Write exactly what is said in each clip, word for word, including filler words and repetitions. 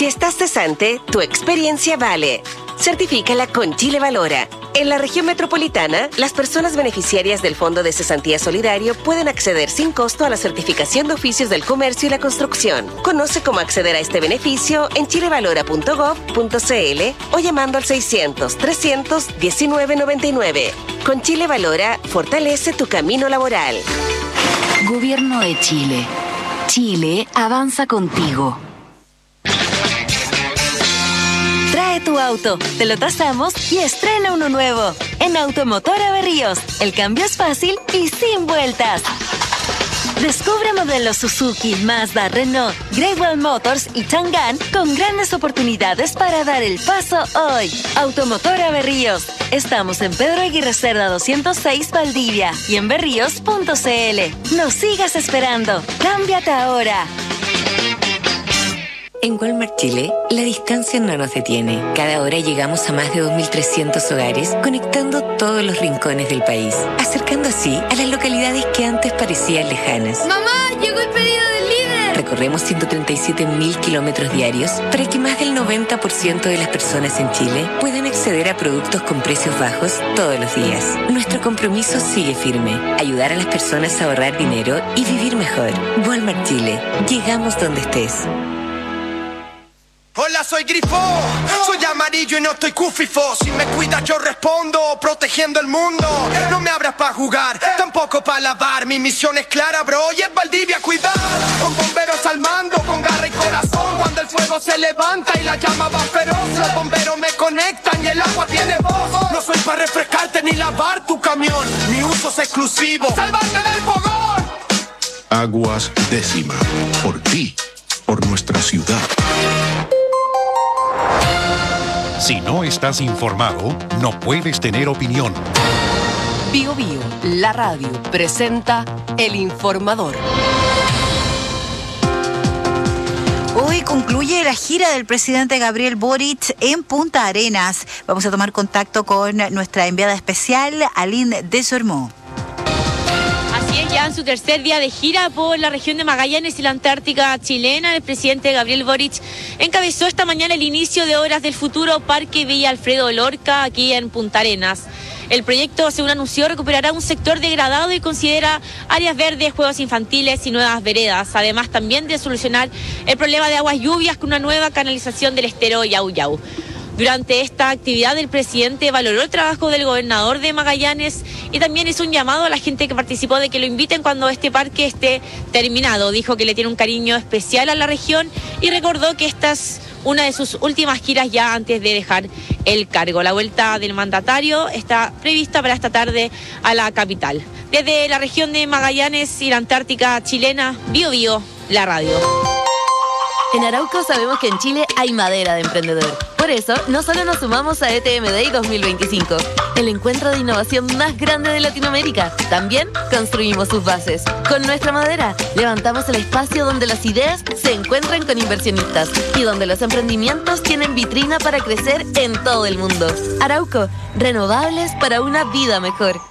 Si estás cesante, tu experiencia vale. Certifícala con Chile Valora. En la región metropolitana, las personas beneficiarias del Fondo de Cesantía Solidario pueden acceder sin costo a la certificación de oficios del comercio y la construcción. Conoce cómo acceder a este beneficio en chilevalora punto gov punto cl o llamando al seiscientos, trescientos diecinueve noventa y nueve. Con Chile Valora, fortalece tu camino laboral. Gobierno de Chile. Chile avanza contigo. Trae tu auto, te lo tasamos y estrena uno nuevo. En Automotora Berríos, el cambio es fácil y sin vueltas. Descubre modelos Suzuki, Mazda, Renault, Great Wall Motors y Chang'an con grandes oportunidades para dar el paso hoy. Automotora Berríos. Estamos en Pedro Aguirre Cerda doscientos seis Valdivia y en berríos punto cl. No sigas esperando. Cámbiate ahora. En Walmart Chile, la distancia no nos detiene. Cada hora llegamos a más de dos mil trescientos hogares, conectando todos los rincones del país, acercando así a las localidades que antes parecían lejanas. ¡Mamá! ¡Llegó el pedido del líder! Recorremos ciento treinta y siete mil kilómetros diarios para que más del noventa por ciento de las personas en Chile puedan acceder a productos con precios bajos todos los días. Nuestro compromiso sigue firme: ayudar a las personas a ahorrar dinero y vivir mejor. Walmart Chile. Llegamos donde estés. Hola, soy Grifo, soy amarillo y no estoy cufifo. Si me cuidas yo respondo, protegiendo el mundo. No me abras pa' jugar, tampoco pa' lavar. Mi misión es clara, bro, y es Valdivia cuidar. Con bomberos al mando, con garra y corazón. Cuando el fuego se levanta y la llama va feroz, los bomberos me conectan y el agua tiene voz. No soy pa' refrescarte ni lavar tu camión, mi uso es exclusivo, ¡salvarte del fogón! Aguas Décima, por ti, por nuestra ciudad. Si no estás informado, no puedes tener opinión. Bio Bio, la radio, presenta El Informador. Hoy concluye la gira del presidente Gabriel Boric en Punta Arenas. Vamos a tomar contacto con nuestra enviada especial, Aline Desormeaux. Así es, ya en su tercer día de gira por la región de Magallanes y la Antártica chilena, el presidente Gabriel Boric encabezó esta mañana el inicio de obras del futuro Parque Villa Alfredo Lorca aquí en Punta Arenas. El proyecto, según anunció, recuperará un sector degradado y considera áreas verdes, juegos infantiles y nuevas veredas, además también de solucionar el problema de aguas lluvias con una nueva canalización del estero Yau Yau. Durante esta actividad, el presidente valoró el trabajo del gobernador de Magallanes y también hizo un llamado a la gente que participó de que lo inviten cuando este parque esté terminado. Dijo que le tiene un cariño especial a la región y recordó que esta es una de sus últimas giras ya antes de dejar el cargo. La vuelta del mandatario está prevista para esta tarde a la capital. Desde la región de Magallanes y la Antártica chilena, Bio Bio, la radio. En Arauco sabemos que en Chile hay madera de emprendedor. Por eso, no solo nos sumamos a E T M Day dos mil veinticinco, el encuentro de innovación más grande de Latinoamérica, también construimos sus bases. Con nuestra madera, levantamos el espacio donde las ideas se encuentran con inversionistas y donde los emprendimientos tienen vitrina para crecer en todo el mundo. Arauco, renovables para una vida mejor.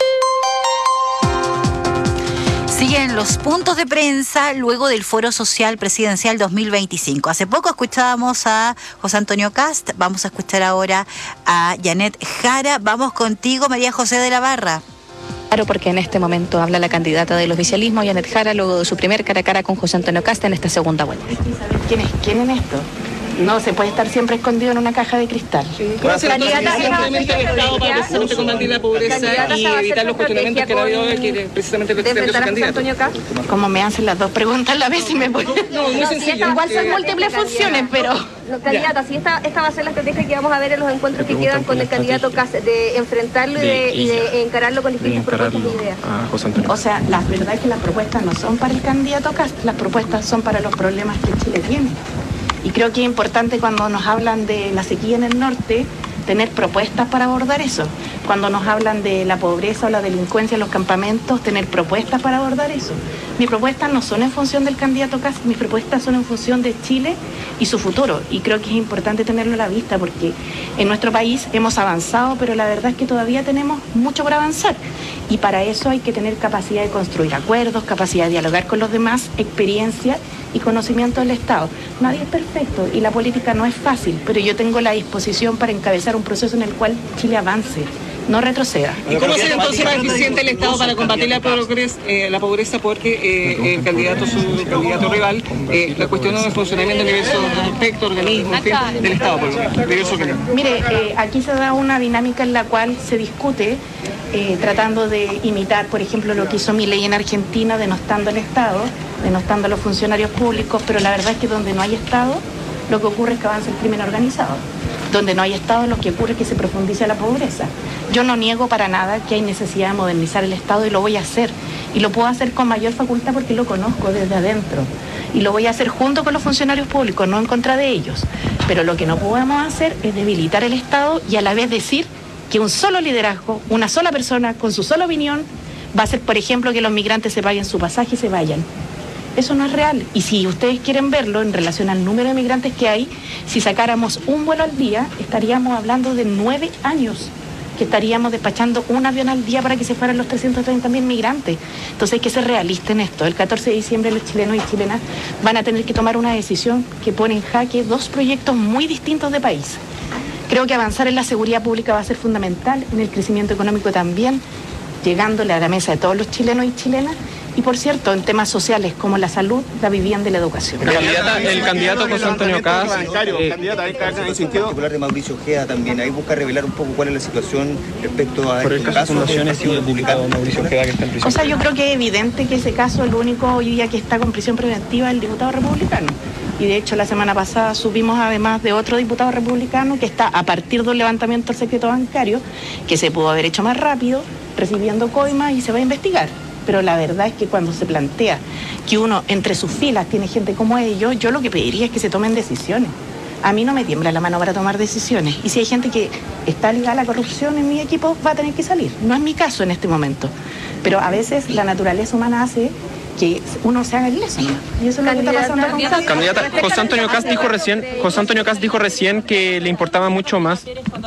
Siguen los puntos de prensa luego del Foro Social Presidencial dos mil veinticinco. Hace poco escuchábamos a José Antonio Kast, vamos a escuchar ahora a Janet Jara. Vamos contigo, María José de la Barra. Claro, porque en este momento habla la candidata del oficialismo, Janet Jara, luego de su primer cara a cara con José Antonio Kast en esta segunda vuelta. ¿Quién es quién en esto? No se puede estar siempre escondido en una caja de cristal. ¿Cómo se candidata simplemente el Estado para precisamente combatir la pobreza y evitar los cuestionamientos que no ha habido que precisamente representa su candidato? Como me hacen las dos preguntas a la vez y me voy. No, muy sencillo. Igual son múltiples funciones, pero... Candidata, si esta, esta va a ser la estrategia que vamos a ver en los encuentros que quedan con el candidato Kast, de enfrentarlo y de, y de encararlo con distintas propuestas y ideas. O sea, la verdad es que las propuestas no son para el candidato Kast, las propuestas son para los problemas que Chile tiene. Y creo que es importante cuando nos hablan de la sequía en el norte, tener propuestas para abordar eso. Cuando nos hablan de la pobreza o la delincuencia en los campamentos, tener propuestas para abordar eso. Mis propuestas no son en función del candidato Kast, mis propuestas son en función de Chile y su futuro. Y creo que es importante tenerlo a la vista porque en nuestro país hemos avanzado, pero la verdad es que todavía tenemos mucho por avanzar. Y para eso hay que tener capacidad de construir acuerdos, capacidad de dialogar con los demás, experiencia y conocimiento del Estado. Nadie es perfecto y la política no es fácil, pero yo tengo la disposición para encabezar un proceso en el cual Chile avance, no retroceda. ¿Y cómo será entonces más eficiente el Estado para combatir la pobreza? Eh, la pobreza porque eh, el candidato, su candidato rival, eh, la cuestión del funcionamiento de diversos aspectos, organismos, en fin, del Estado, por lo diversos organismos. Mire, eh, aquí se da una dinámica en la cual se discute eh, tratando de imitar, por ejemplo, lo que hizo Milei en Argentina, denostando al Estado, denostando a los funcionarios públicos, pero la verdad es que donde no hay Estado, lo que ocurre es que avanza el crimen organizado. Donde no hay Estado, lo que ocurre es que se profundiza la pobreza. Yo no niego para nada que hay necesidad de modernizar el Estado y lo voy a hacer. Y lo puedo hacer con mayor facultad porque lo conozco desde adentro. Y lo voy a hacer junto con los funcionarios públicos, no en contra de ellos. Pero lo que no podemos hacer es debilitar el Estado y a la vez decir que un solo liderazgo, una sola persona, con su sola opinión, va a hacer, por ejemplo, que los migrantes se paguen su pasaje y se vayan. Eso no es real. Y si ustedes quieren verlo en relación al número de migrantes que hay, si sacáramos un vuelo al día, estaríamos hablando de nueve años que estaríamos despachando un avión al día para que se fueran los trescientos treinta mil migrantes. Entonces hay que ser realista en esto. El catorce de diciembre los chilenos y chilenas van a tener que tomar una decisión que pone en jaque dos proyectos muy distintos de país. Creo que avanzar en la seguridad pública va a ser fundamental, en el crecimiento económico también, llegándole a la mesa de todos los chilenos y chilenas. Y por cierto, en temas sociales como la salud, la vivienda y la educación. El candidato, el candidato José Antonio Cast, eh, en particular de Mauricio Ojeda también, ahí busca revelar un poco cuál es la situación respecto a por el caso de fundaciones y el diputado Mauricio Ojeda que está en prisión. O sea, yo creo que es evidente que ese caso, el único hoy día que está con prisión preventiva es el diputado republicano. Y de hecho la semana pasada subimos además de otro diputado republicano que está a partir de un levantamiento del secreto bancario, que se pudo haber hecho más rápido, recibiendo coimas y se va a investigar. Pero la verdad es que cuando se plantea que uno entre sus filas tiene gente como ellos, yo lo que pediría es que se tomen decisiones. A mí no me tiembla la mano para tomar decisiones. Y si hay gente que está ligada a la corrupción en mi equipo, va a tener que salir. No es mi caso en este momento. Pero a veces la naturaleza humana hace que uno se haga el leso, ¿no? Y eso es lo que está pasando con Cast. Candidata, José Antonio Cast dijo recién, José Antonio Cast dijo recién que le importaba mucho más.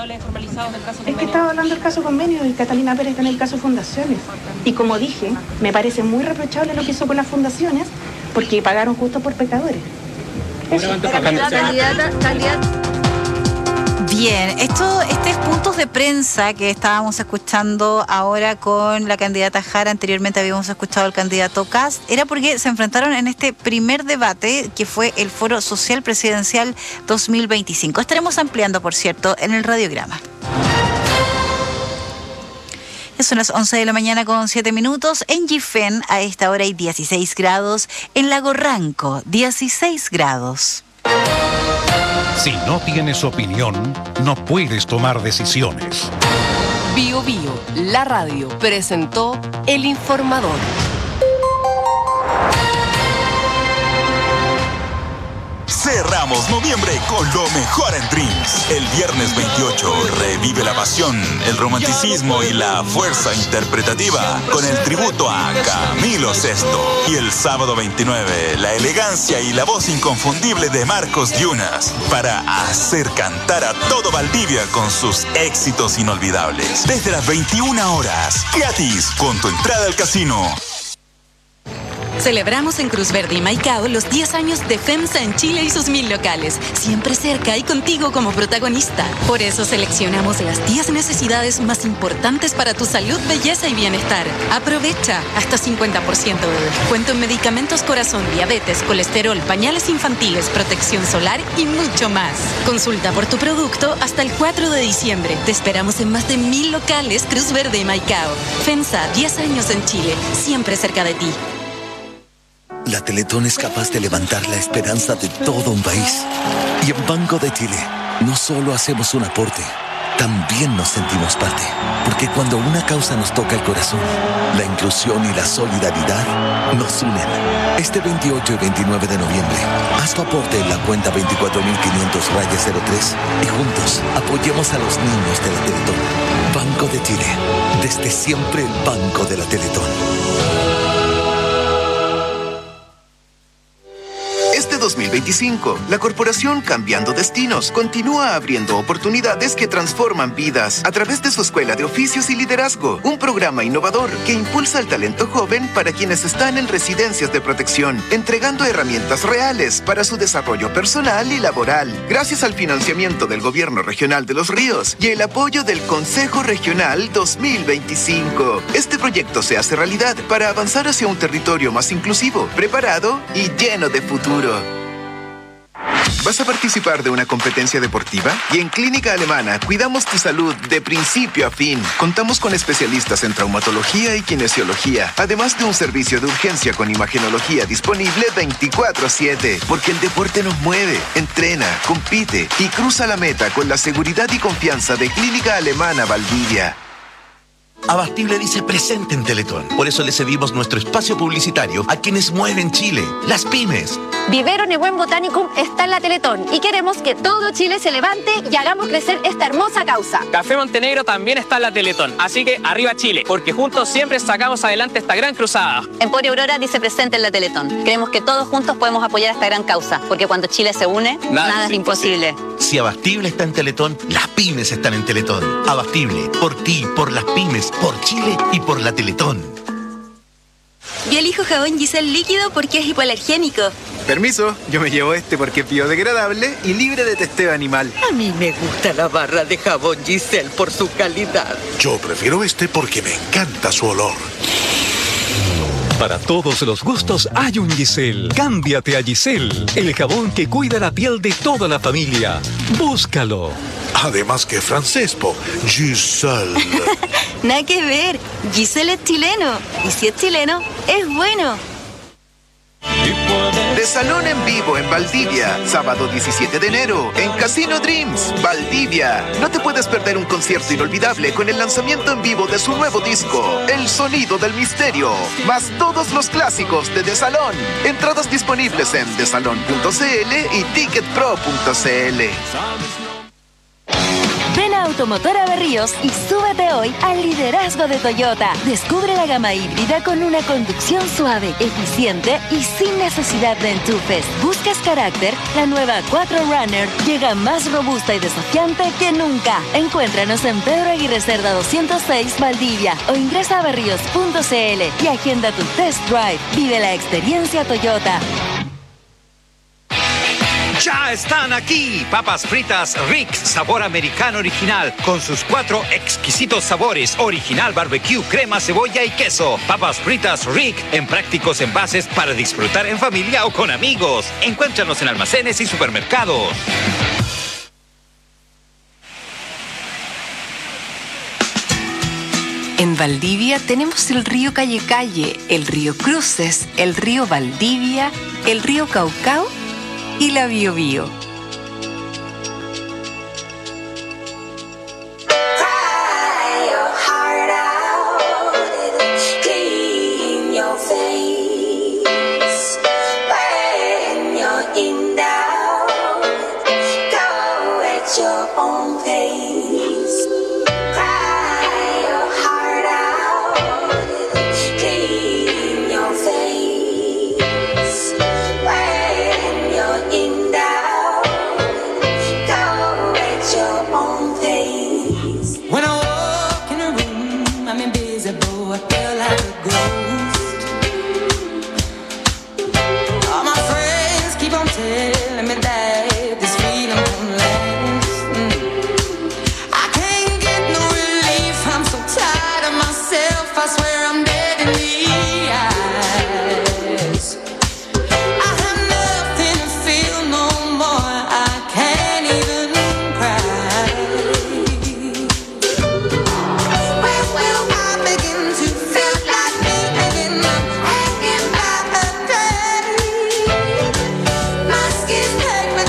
Es que estaba hablando del caso convenio y Catalina Pérez está en el caso fundaciones. Y como dije, me parece muy reprochable lo que hizo con las fundaciones porque pagaron justo por pecadores. Eso. Candidata, candidata. Bien, esto, estos puntos de prensa que estábamos escuchando ahora con la candidata Jara, anteriormente habíamos escuchado al candidato Cast, era porque se enfrentaron en este primer debate que fue el Foro Social Presidencial dos mil veinticinco. Estaremos ampliando, por cierto, en el radiograma. Son las once de la mañana con siete minutos. En Gifén a esta hora hay dieciséis grados. En Lago Ranco, dieciséis grados. Si no tienes opinión, no puedes tomar decisiones. Bio Bio, la radio, presentó El Informador. Cerramos noviembre con lo mejor en Dreams. El viernes veintiocho revive la pasión, el romanticismo y la fuerza interpretativa con el tributo a Camilo Sesto. Y el sábado veintinueve, la elegancia y la voz inconfundible de Marcos Yunas para hacer cantar a todo Valdivia con sus éxitos inolvidables. Desde las veintiuna horas, gratis con tu entrada al casino. Celebramos en Cruz Verde y Maicao los diez años de FEMSA en Chile y sus mil locales, siempre cerca y contigo como protagonista. Por eso seleccionamos las diez necesidades más importantes para tu salud, belleza y bienestar. Aprovecha hasta cincuenta por ciento de descuento en medicamentos corazón, diabetes, colesterol, pañales infantiles, protección solar y mucho más. Consulta por tu producto hasta el cuatro de diciembre. Te esperamos en más de mil locales Cruz Verde y Maicao. FEMSA, diez años en Chile, siempre cerca de ti. La Teletón es capaz de levantar la esperanza de todo un país. Y en Banco de Chile, no solo hacemos un aporte, también nos sentimos parte. Porque cuando una causa nos toca el corazón, la inclusión y la solidaridad nos unen. Este veintiocho y veintinueve de noviembre, haz tu aporte en la cuenta veinticuatro mil quinientos cero tres y juntos apoyemos a los niños de la Teletón. Banco de Chile, desde siempre el Banco de la Teletón. dos mil veinticinco, la corporación Cambiando Destinos continúa abriendo oportunidades que transforman vidas a través de su Escuela de Oficios y Liderazgo, un programa innovador que impulsa el talento joven para quienes están en residencias de protección, entregando herramientas reales para su desarrollo personal y laboral, gracias al financiamiento del Gobierno Regional de Los Ríos y el apoyo del Consejo Regional dos mil veinticinco. Este proyecto se hace realidad para avanzar hacia un territorio más inclusivo, preparado y lleno de futuro. ¿Vas a participar de una competencia deportiva? Y en Clínica Alemana cuidamos tu salud de principio a fin. Contamos con especialistas en traumatología y kinesiología, además de un servicio de urgencia con imagenología disponible veinticuatro siete. Porque el deporte nos mueve, entrena, compite y cruza la meta con la seguridad y confianza de Clínica Alemana Valdivia. Abastible dice presente en Teletón. Por eso le cedimos nuestro espacio publicitario a quienes mueven Chile, las pymes. Vivero Nebuen Botanicum está en la Teletón y queremos que todo Chile se levante y hagamos crecer esta hermosa causa. Café Montenegro también está en la Teletón, así que arriba Chile, porque juntos siempre sacamos adelante esta gran cruzada. Emporio Aurora dice presente en la Teletón. Creemos que todos juntos podemos apoyar esta gran causa, porque cuando Chile se une, nada, nada es imposible. Si Abastible está en Teletón, las pymes están en Teletón. Abastible, por ti, por las pymes, por Chile y por la Teletón. Yo elijo jabón Giselle líquido porque es hipoalergénico. Permiso, yo me llevo este porque es biodegradable y libre de testeo animal. A mí me gusta la barra de jabón Giselle por su calidad. Yo prefiero este porque me encanta su olor. Para todos los gustos hay un Giselle. Cámbiate a Giselle, el jabón que cuida la piel de toda la familia. Búscalo. Además que francés, po. Giselle. Nada que ver. Giselle es chileno. Y si es chileno, es bueno. De Salón en Vivo en Valdivia, sábado diecisiete de enero, en Casino Dreams, Valdivia. No te puedes perder un concierto inolvidable con el lanzamiento en vivo de su nuevo disco, El Sonido del Misterio, más todos los clásicos de De Salón. Entradas disponibles en desalon punto cl y ticketpro punto cl. Ven a Automotora Berríos y súbete hoy al liderazgo de Toyota. Descubre la gama híbrida con una conducción suave, eficiente y sin necesidad de enchufes. ¿Buscas carácter? La nueva cuatro Runner llega más robusta y desafiante que nunca. Encuéntranos en Pedro Aguirre Cerda doscientos seis, Valdivia, o ingresa a berríos punto cl y agenda tu test drive. Vive la experiencia Toyota. Ya están aquí, papas fritas Rick, sabor americano original, con sus cuatro exquisitos sabores, original barbecue, crema, cebolla y queso. Papas fritas Rick, en prácticos envases para disfrutar en familia o con amigos. Encuéntranos en almacenes y supermercados. En Valdivia tenemos el río Calle Calle, el río Cruces, el río Valdivia, el río Caucao y la Biobío. Skin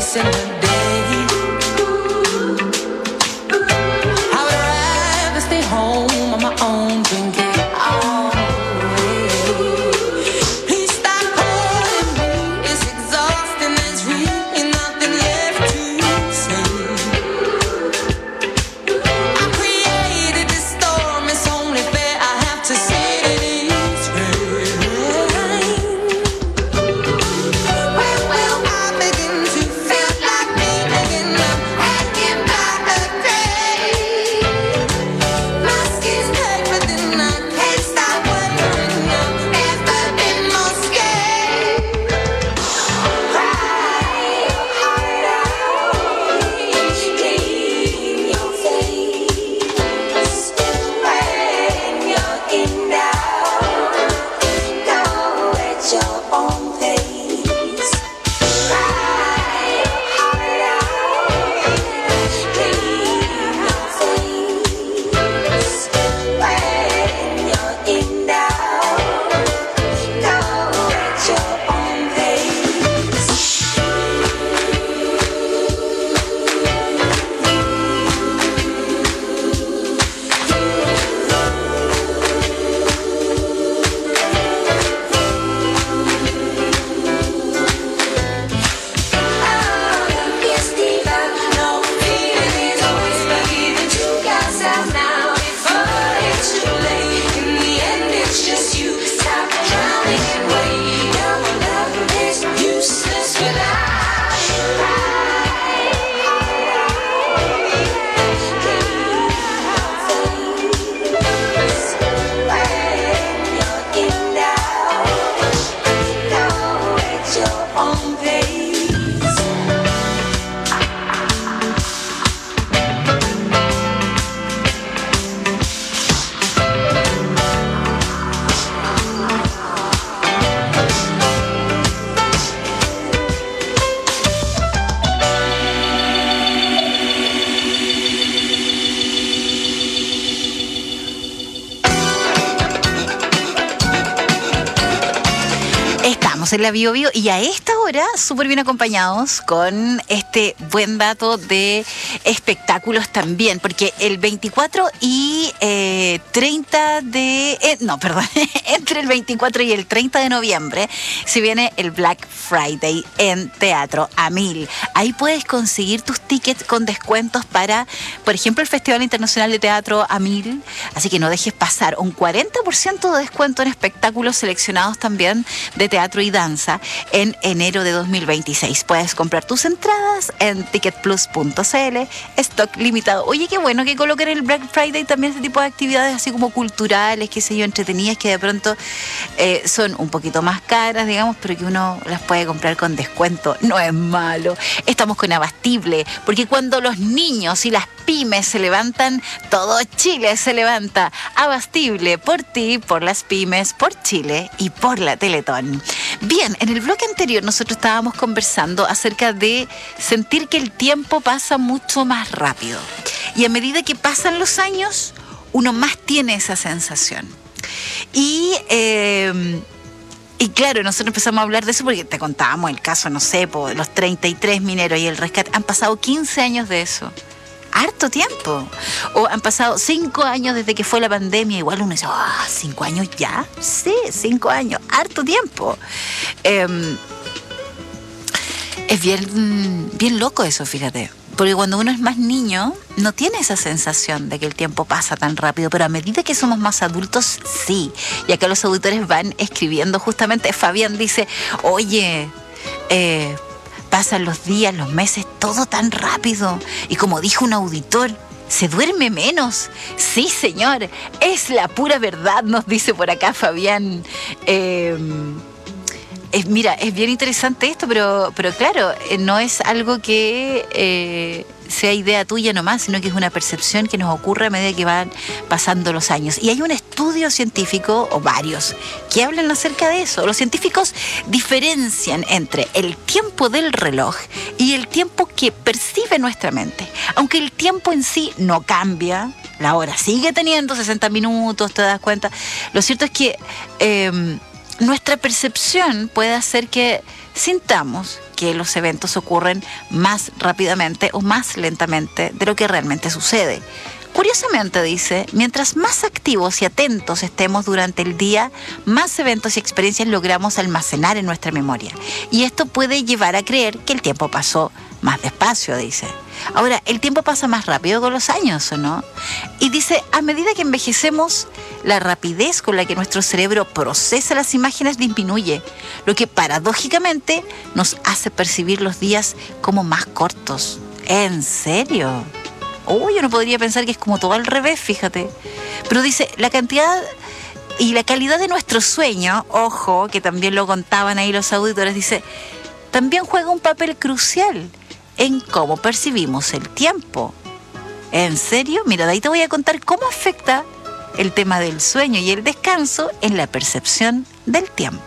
missing a day. I would rather stay home on my own, drinking all the way. Please stop calling me, it's exhausting, there's really nothing left to say. I created this storm, it's only fair I have to say that it's rain. When will I begin to feel like me again? I'm hanging by a thread. My skin's tight, but then I can't stop wondering. I've never been more scared. Cry harder, clean your face. When you're in doubt, go at your own pace. Cry harder, clean your face. When you're in doubt, go at your own pace. Yes, diva, no feeling is always forgiven. You got yourself now before it's too late. In the end, it's just you. Stop drowning and wait. Your love is useless without you. Cry harder, clean your face. When you're in doubt, go at your own pace. Estamos en la Bio Bio y a esta hora súper bien acompañados con este buen dato de espectáculos también, porque el veinticuatro y eh, treinta de... eh, no, perdón, entre el veinticuatro y el treinta de noviembre se viene el Black Friday en Teatro a Mil. Ahí puedes conseguir tus tickets con descuentos para, por ejemplo, el Festival Internacional de Teatro a Mil, así que no dejes pasar un cuarenta por ciento de descuento en espectáculos seleccionados también de teatro y danza en enero de dos mil veintiséis. Puedes comprar tus entradas en ticket plus punto c l, stock limitado. Oye, qué bueno que coloquen el Black Friday también ese tipo de actividades así como culturales, qué sé yo, entretenidas, que de pronto eh, son un poquito más caras, digamos, pero que uno las puede comprar con descuento. No es malo. Estamos con Abastible, porque cuando los niños y las pymes se levantan, todo Chile se levanta. Abastible, por ti, por las pymes, por Chile y por la Teletón. Bien, en el bloque anterior nosotros estábamos conversando acerca de sentir que el tiempo pasa mucho más rápido. Y a medida que pasan los años, uno más tiene esa sensación. Y... Eh, Y claro, nosotros empezamos a hablar de eso porque te contábamos el caso, no sé, por los treinta y tres mineros y el rescate. Han pasado quince años de eso. Harto tiempo. O han pasado cinco años desde que fue la pandemia. Igual uno dice, ah, oh, ¿cinco años ya? Sí, cinco años. Harto tiempo. Eh, es bien, bien loco eso, fíjate. Porque cuando uno es más niño, no tiene esa sensación de que el tiempo pasa tan rápido, pero a medida que somos más adultos, sí. Y acá los auditores van escribiendo, justamente Fabián dice, oye, eh, pasan los días, los meses, todo tan rápido. Y como dijo un auditor, ¿se duerme menos? Sí, señor, es la pura verdad, nos dice por acá Fabián. Eh, Es, mira, es bien interesante esto, pero, pero claro, eh, no es algo que eh, sea idea tuya nomás, sino que es una percepción que nos ocurre a medida que van pasando los años. Y hay un estudio científico, o varios, que hablan acerca de eso. Los científicos diferencian entre el tiempo del reloj y el tiempo que percibe nuestra mente. Aunque el tiempo en sí no cambia, la hora sigue teniendo sesenta minutos, ¿te das cuenta? Lo cierto es que... Eh, nuestra percepción puede hacer que sintamos que los eventos ocurren más rápidamente o más lentamente de lo que realmente sucede. Curiosamente, dice, mientras más activos y atentos estemos durante el día, más eventos y experiencias logramos almacenar en nuestra memoria. Y esto puede llevar a creer que el tiempo pasó más despacio, dice. Ahora, el tiempo pasa más rápido con los años, ¿o no? Y dice, a medida que envejecemos, la rapidez con la que nuestro cerebro procesa las imágenes disminuye, lo que paradójicamente nos hace percibir los días como más cortos. ¿En serio? Uy, yo no podría pensar que es como todo al revés, fíjate. Pero dice, la cantidad y la calidad de nuestro sueño, ojo, que también lo contaban ahí los auditores, dice, también juega un papel crucial en cómo percibimos el tiempo. ¿En serio? Mira, de ahí te voy a contar cómo afecta el tema del sueño y el descanso en la percepción del tiempo.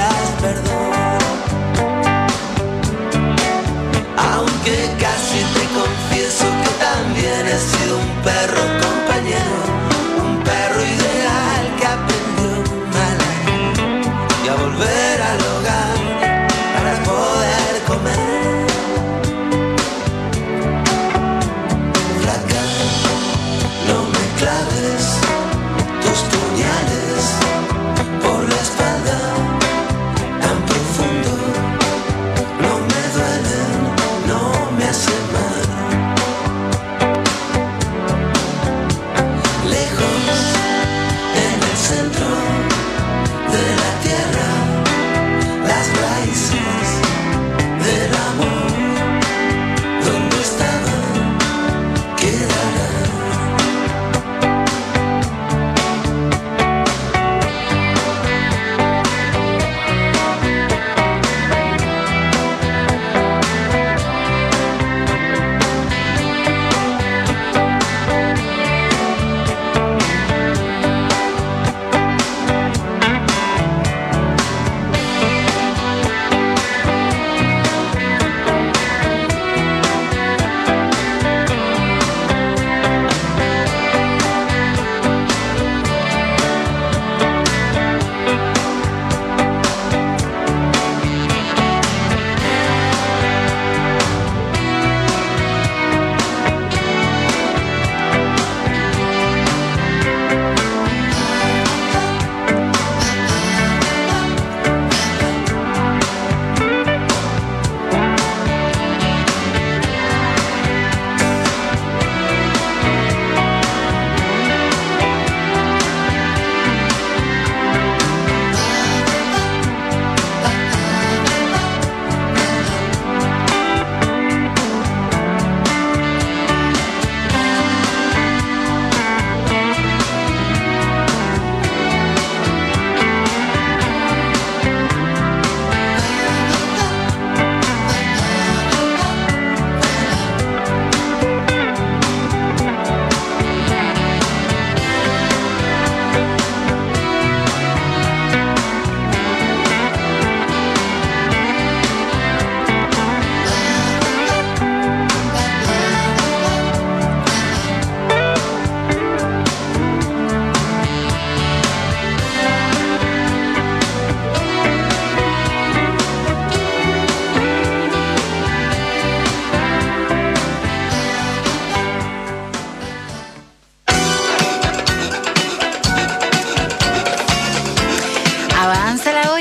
Aunque casi te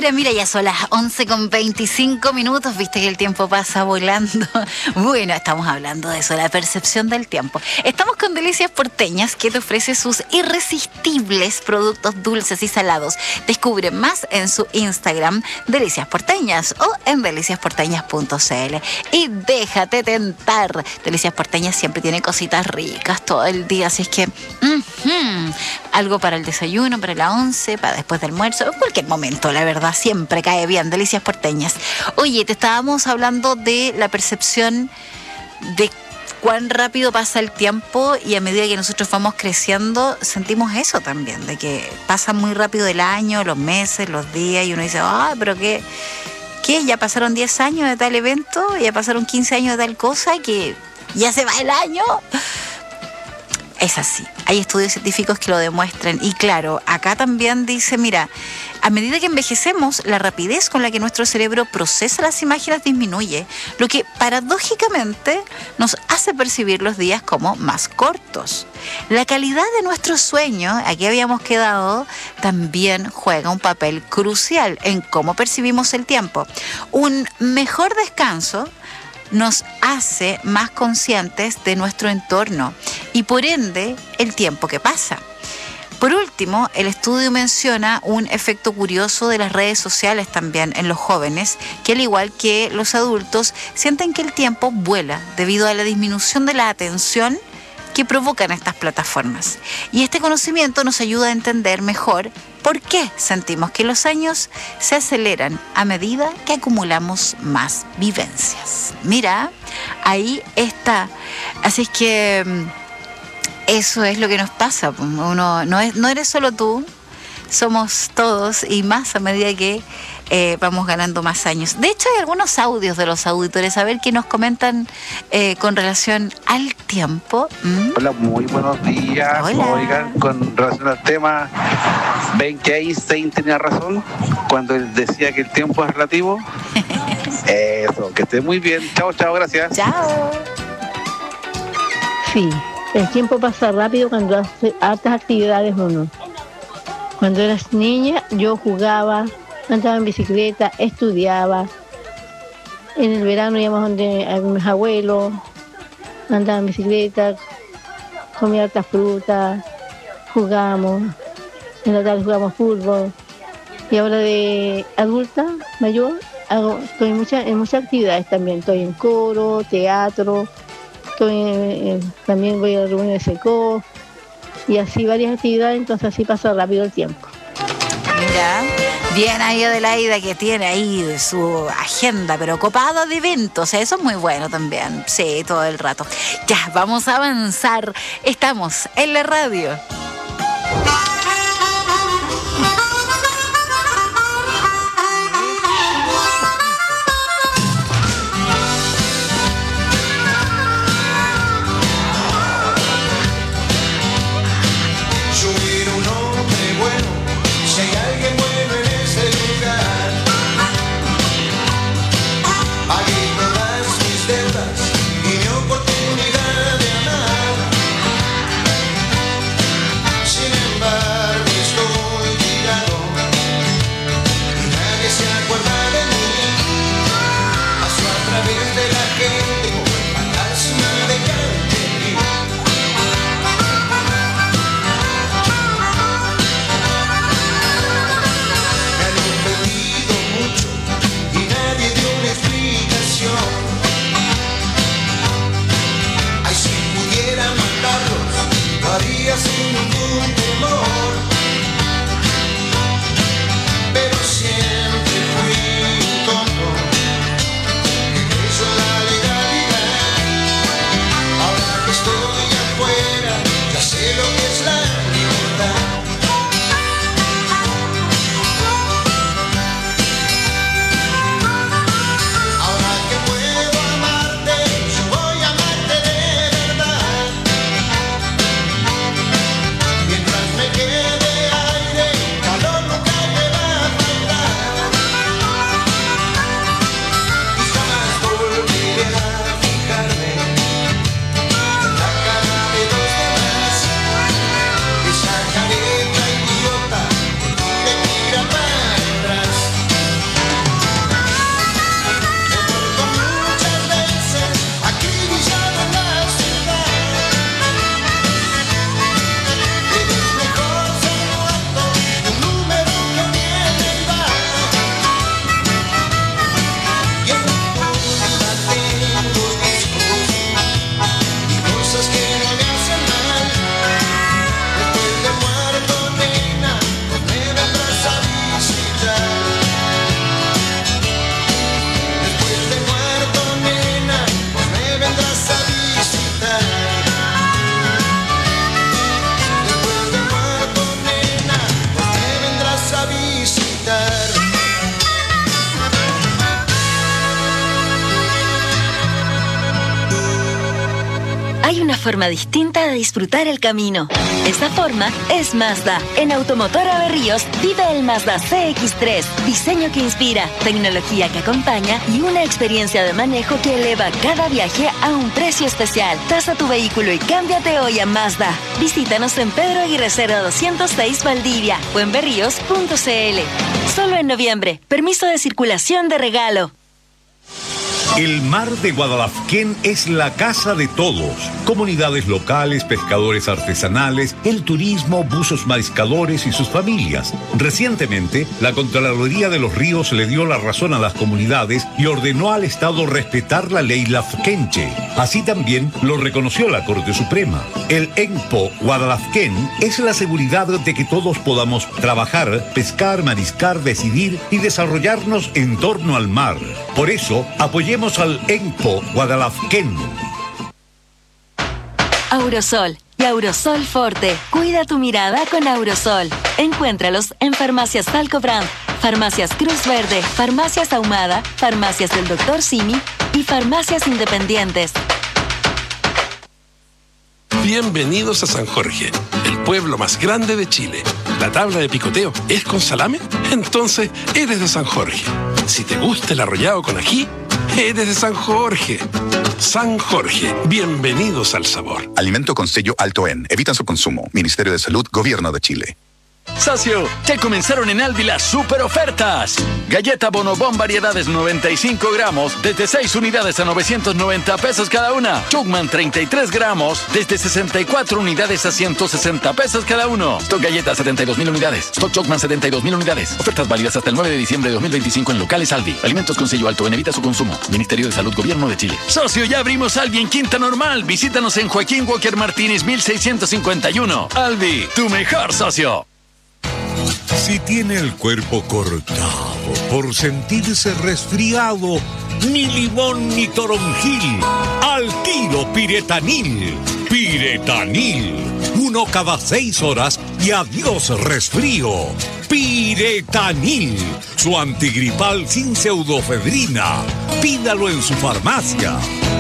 Hola, mira, ya son las once con veinticinco minutos, viste que el tiempo pasa volando. Bueno, estamos hablando de eso, la percepción del tiempo. Estamos con Delicias Porteñas, que te ofrece sus irresistibles productos dulces y salados. Descubre más en su Instagram, Delicias Porteñas, o en delicias porteñas punto c l. Y déjate tentar. Delicias Porteñas siempre tiene cositas ricas todo el día, así es que uh-huh, algo para el desayuno, para la once, para después del almuerzo, en cualquier momento, la verdad, siempre cae bien. Delicias Porteñas. Oye, te estábamos hablando de la percepción de cuán rápido pasa el tiempo, y a medida que nosotros vamos creciendo sentimos eso también, de que pasa muy rápido el año, los meses, los días, y uno dice, ah, pero qué, qué, ya pasaron diez años de tal evento, ya pasaron quince años de tal cosa, que ya se va el año. Es así, hay estudios científicos que lo demuestran, y claro, acá también dice, mira, a medida que envejecemos, la rapidez con la que nuestro cerebro procesa las imágenes disminuye, lo que paradójicamente nos hace percibir los días como más cortos. La calidad de nuestro sueño, aquí habíamos quedado, también juega un papel crucial en cómo percibimos el tiempo. Un mejor descanso nos hace más conscientes de nuestro entorno y por ende el tiempo que pasa. Por último, el estudio menciona un efecto curioso de las redes sociales también en los jóvenes, que al igual que los adultos sienten que el tiempo vuela debido a la disminución de la atención que provocan estas plataformas. Y este conocimiento nos ayuda a entender mejor por qué sentimos que los años se aceleran a medida que acumulamos más vivencias. Mira, ahí está. Así es que eso es lo que nos pasa. Uno, no, es, no eres solo tú, somos todos, y más a medida que eh, vamos ganando más años. De hecho, hay algunos audios de los auditores, a ver qué nos comentan eh, con relación al tiempo. ¿Mm? Hola, muy buenos días. Hola. Oigan, con relación al tema, ¿ven que Einstein tenía razón cuando él decía que el tiempo es relativo? Eso, que esté muy bien. Chao, chao, gracias. Chao. Sí, el tiempo pasa rápido cuando hace hartas actividades uno. Cuando eras niña, yo jugaba, andaba en bicicleta, estudiaba. En el verano íbamos donde a mis abuelos, andaba en bicicleta, comía hartas frutas, jugábamos. En la tarde jugamos fútbol. Y ahora de adulta, mayor, hago, estoy en, mucha, en muchas actividades también. Estoy en coro, teatro, estoy en, en, también voy a reuniones de SECO. Y así varias actividades, entonces así pasa rápido el tiempo. Mira, bien ahí Adelaida, que tiene ahí su agenda, pero copada de eventos, eso es muy bueno también, sí, todo el rato. Ya, vamos a avanzar, estamos en la radio. hay una forma distinta de disfrutar el camino. Esta forma es Mazda. En Automotora Berríos vive el Mazda C X tres. Diseño que inspira, tecnología que acompaña y una experiencia de manejo que eleva cada viaje a un precio especial. Tasa tu vehículo y cámbiate hoy a Mazda. Visítanos en Pedro Aguirre Cerda doscientos seis Valdivia o en berríos punto c l. Solo en noviembre. Permiso de circulación de regalo. El mar de Guadalafquén es la casa de todos. Comunidades locales, pescadores artesanales, el turismo, buzos mariscadores y sus familias. Recientemente, la Contraloría de los Ríos le dio la razón a las comunidades y ordenó al Estado respetar la ley lafquenche. Así también lo reconoció la Corte Suprema. El ENPO Guadalafquén es la seguridad de que todos podamos trabajar, pescar, mariscar, decidir y desarrollarnos en torno al mar. Por eso, apoyemos al ENPO Guadalafquén. Aurosol y Aurosol Forte. Cuida tu mirada con Aurosol. Encuéntralos en Farmacias Salcobrand, Farmacias Cruz Verde, Farmacias Ahumada, Farmacias del doctor Simi y Farmacias Independientes. Bienvenidos a San Jorge, el pueblo más grande de Chile. ¿La tabla de picoteo es con salame? Entonces eres de San Jorge. Si te gusta el arrollado con ají, eres de San Jorge. San Jorge, bienvenidos al sabor. Alimento con sello alto en. Evitan su consumo. Ministerio de Salud, Gobierno de Chile. Socio, ya comenzaron en Aldi las super ofertas. Galleta Bonobón variedades noventa y cinco gramos desde seis unidades a novecientos noventa pesos cada una. Chugman treinta y tres gramos desde sesenta y cuatro unidades a ciento sesenta pesos cada uno. Stock Galleta setenta y dos mil unidades. Stock Chugman setenta y dos mil unidades. Ofertas válidas hasta el nueve de diciembre de dos mil veinticinco en locales Aldi. Alimentos con sello alto en. Evita su consumo. Ministerio de Salud, Gobierno de Chile. Socio, ya abrimos Aldi en Quinta Normal. Visítanos en Joaquín Walker Martínez mil seiscientos cincuenta y uno. Aldi, tu mejor socio. Si tiene el cuerpo cortado por sentirse resfriado, ni limón ni toronjil, al tiro Piretanil. Piretanil, uno cada seis horas y adiós resfrío. Piretanil, su antigripal sin pseudofedrina. Pídalo en su farmacia.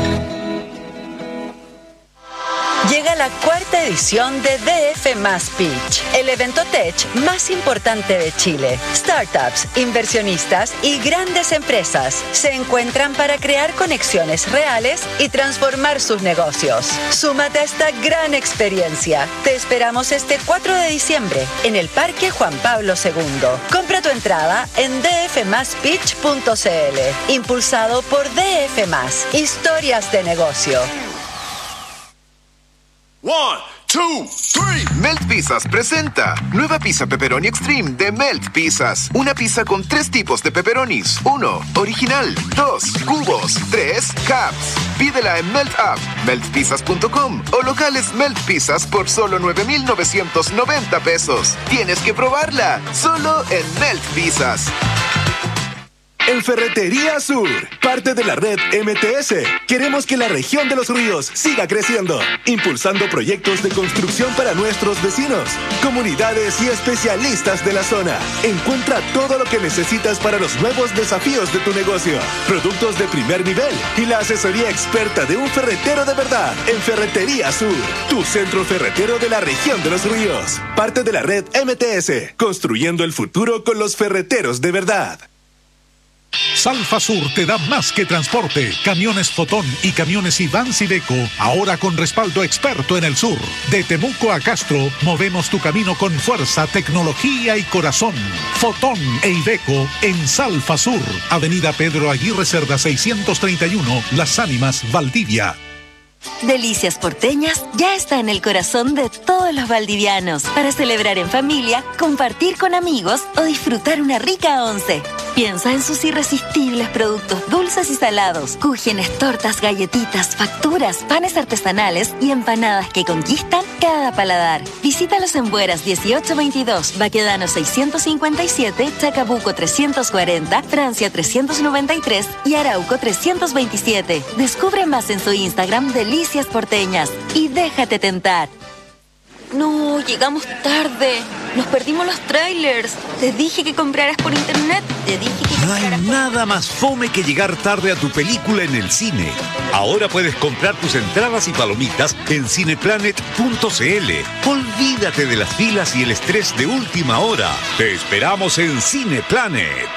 Llega la cuarta edición de D F más Pitch, el evento tech más importante de Chile. Startups, inversionistas y grandes empresas se encuentran para crear conexiones reales y transformar sus negocios. Súmate a esta gran experiencia. Te esperamos este cuatro de diciembre en el Parque Juan Pablo segundo. Compra tu entrada en d f más pitch punto c l. Impulsado por D F más, historias de negocio. One, two, three. Melt Pizzas presenta nueva pizza pepperoni extreme de Melt Pizzas. Una pizza con tres tipos de pepperonis. Uno, original. Dos, cubos. Tres, caps. Pídela en Melt App, melt pizzas punto com o locales Melt Pizzas por solo nueve mil novecientos noventa pesos. Tienes que probarla, solo en Melt Pizzas. En Ferretería Sur, parte de la red M T S, queremos que la región de los ríos siga creciendo, impulsando proyectos de construcción para nuestros vecinos, comunidades y especialistas de la zona. Encuentra todo lo que necesitas para los nuevos desafíos de tu negocio, productos de primer nivel y la asesoría experta de un ferretero de verdad en Ferretería Sur, tu centro ferretero de la región de los ríos. Parte de la red M T S, construyendo el futuro con los ferreteros de verdad. Salfa Sur te da más que transporte. Camiones Fotón y camiones Iván Sideco, ahora con respaldo experto en el sur. De Temuco a Castro, movemos tu camino con fuerza, tecnología y corazón. Fotón e Iveco en Salfa Sur, Avenida Pedro Aguirre Cerda seiscientos treinta y uno, Las Ánimas, Valdivia. Delicias Porteñas ya está en el corazón de todos los valdivianos para celebrar en familia, compartir con amigos o disfrutar una rica once. Piensa en sus irresistibles productos dulces y salados, cúgenes, tortas, galletitas, facturas, panes artesanales y empanadas que conquistan cada paladar. Visítalos en Bueras dieciocho veintidós, Baquedano seiscientos cincuenta y siete, Chacabuco trescientos cuarenta, Francia trescientos noventa y tres y Arauco trescientos veintisiete. Descubre más en su Instagram Delicias Porteñas y déjate tentar. No, llegamos tarde. Nos perdimos los trailers. Te dije que compraras por internet. Te dije que No hay nada más fome que llegar tarde a tu película en el cine. Ahora puedes comprar tus entradas y palomitas en cineplanet punto cl. Olvídate de las filas y el estrés de última hora. Te esperamos en Cineplanet.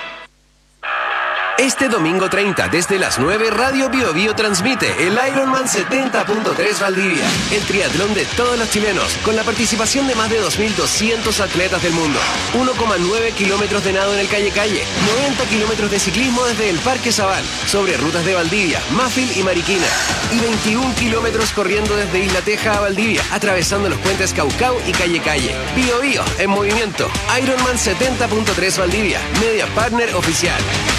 Este domingo treinta, desde las nueve, Radio Bio Bio transmite el Ironman setenta punto tres Valdivia, el triatlón de todos los chilenos, con la participación de más de dos mil doscientos atletas del mundo. uno coma nueve kilómetros de nado en el Calle Calle, noventa kilómetros de ciclismo desde el Parque Zabal, sobre rutas de Valdivia, Mafil y Mariquina, y veintiún kilómetros corriendo desde Isla Teja a Valdivia, atravesando los puentes Caucao y Calle Calle. Bio Bio en movimiento. Ironman setenta punto tres Valdivia, media partner oficial.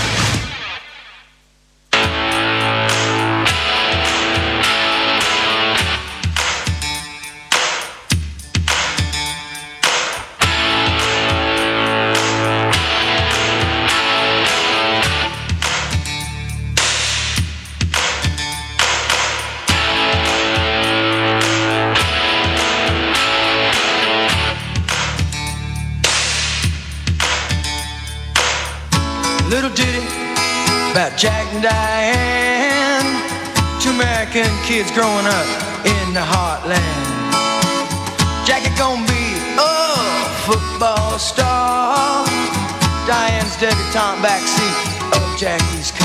Little ditty about Jack and Diane, two American kids growing up in the heartland. Jackie gonna be a football star, Diane's debutante backseat of Jackie's car.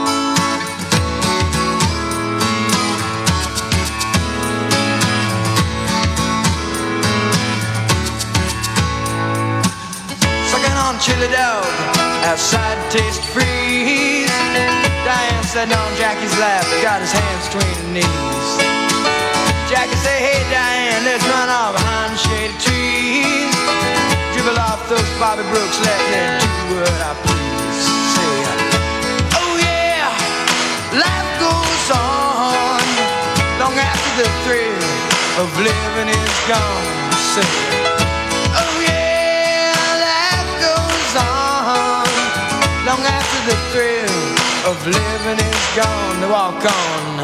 Sucking on chili dog outside Taste Freeze. Diane sat on Jackie's lap, got his hands between her knees. Jackie said, hey Diane, let's run off behind the shady trees. Dribble off those Bobby Brooks, let me do what I please. Say, oh yeah, life goes on long after the thrill of living is gone. Say, oh yeah, life goes on long after the thrill of living is gone. To walk on.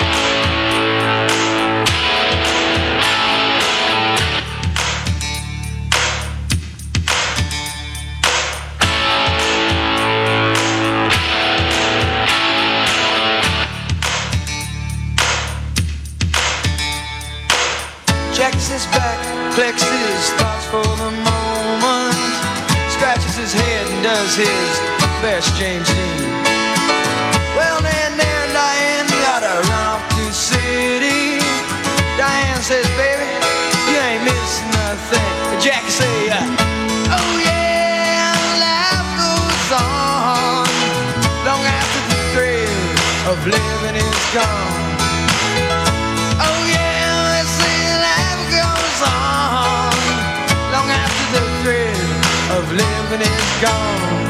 Checks his back, collects his thoughts for the moment, scratches his head and does his best James Dean. Well, then there, Diane, you gotta run off to the city. Diane says, baby, you ain't missing nothing. Jackie say, uh, oh yeah, life goes on long after the thrill of living is gone. Oh yeah, they say life goes on long after the thrill of living is gone.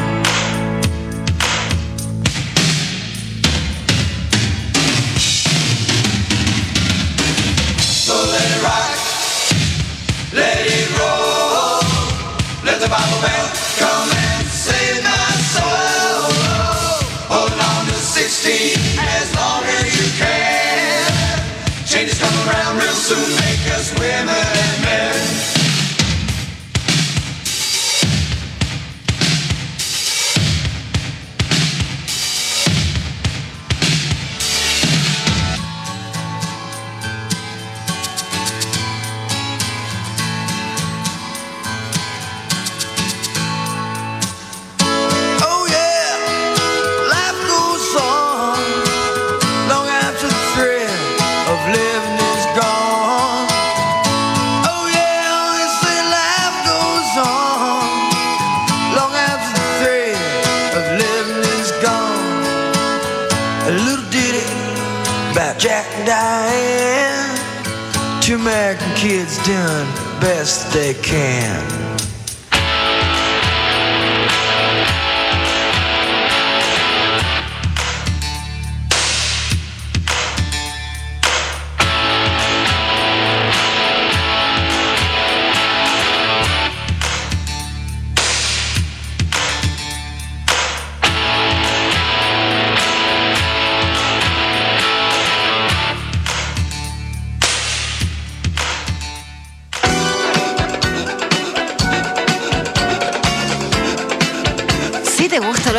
So let it rock, let it roll, let the Bible bell come and save my soul. Hold on to sixteen as long as you can. Changes come around real soon, make us women and men. Oh yeah, life goes on long after the thrill of living is gone. Oh yeah, they say life goes on long after the thrill of living is gone. A little ditty about Jack and Diane, two American kids doing the best they can.